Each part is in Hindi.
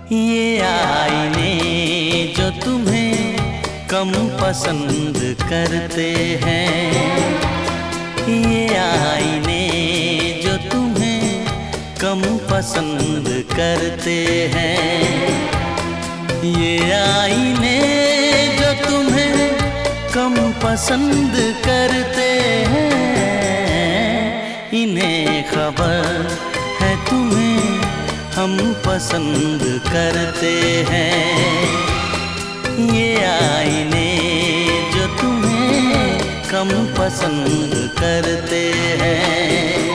ये आईने जो तुम्हें कम पसंद करते हैं, ये आईने जो तुम्हें कम पसंद करते हैं, ये आईने जो तुम्हें कम पसंद करते हैं, इन्हें खबर है तुम्हें हम पसंद करते हैं। ये आईने जो तुम्हें कम पसंद करते हैं।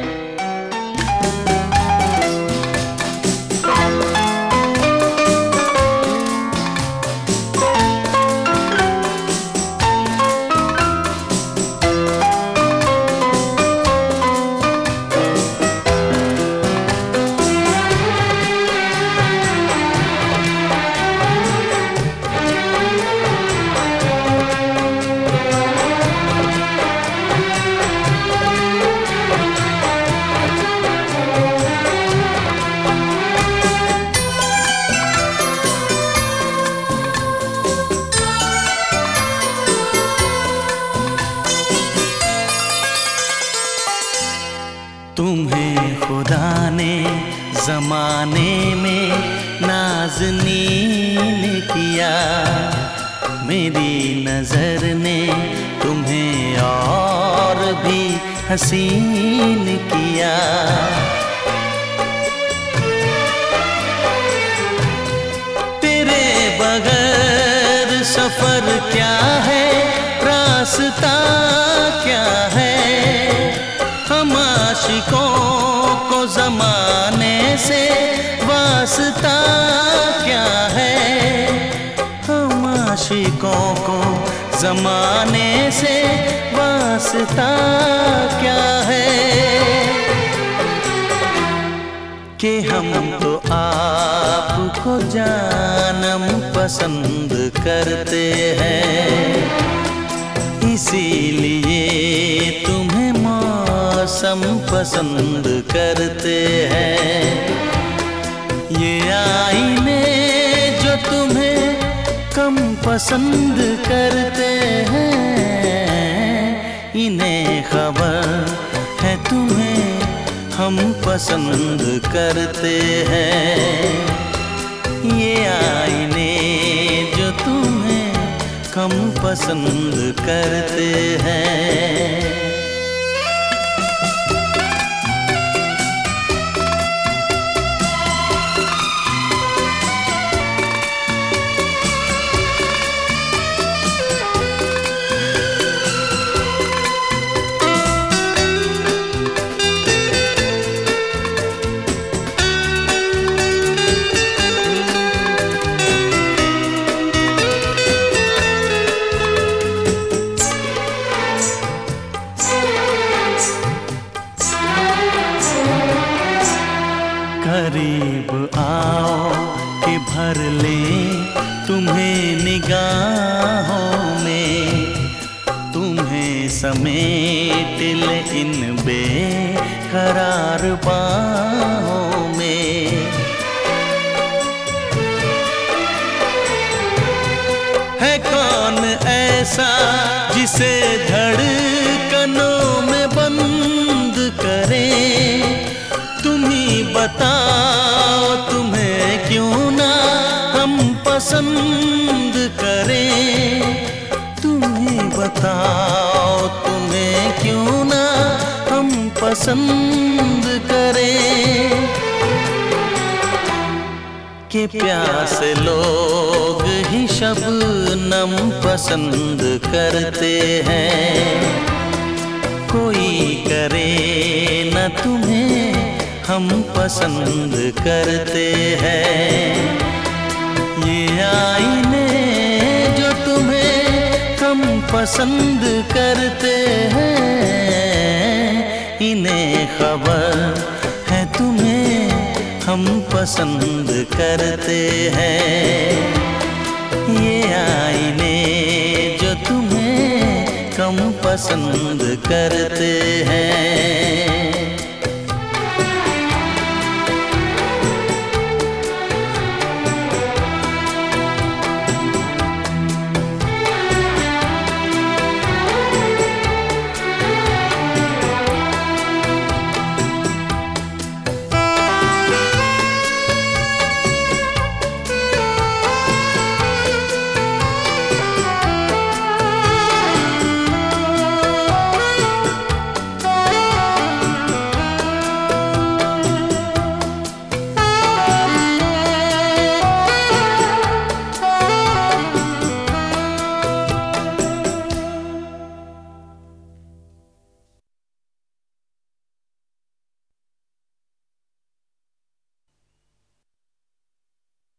तुम्हें खुदा ने ज़माने में नाज़नीन किया, मेरी नज़र ने तुम्हें और भी हसीन किया। तेरे बगैर सफ़र क्या है, रास्ता क्या है, हम आशिकों को ज़माने से वास्ता क्या है, हम आशिकों को ज़माने से वास्ता क्या है, कि हम तो आपको जानम पसंद करते हैं, इसीलिए तुम्हें मौसम पसंद करते हैं। ये आईने जो तुम्हें कम पसंद करते हैं, इन्हें खबर है तुम्हें हम पसंद करते हैं। ये आईने जो तुम्हें कम पसंद करते हैं। करीब आओ कि भर ले तुम्हें निगाहों में, तुम्हें समेट ले इन बेकरार बाहों में। है कौन ऐसा जिसे धड़कनों में बंद करें, तुम ही बताओ तुम्हें क्यों ना हम पसंद करें, तुम ही बताओ तुम्हें क्यों ना हम पसंद करें, कि प्यासे लोग ही शबनम पसंद करते हैं, कोई करे न तुम्हें हम पसंद करते हैं। ये आईने जो तुम्हें कम पसंद करते हैं, इन्हें खबर है तुम्हें हम पसंद करते हैं। ये आईने जो तुम्हें कम पसंद करते हैं।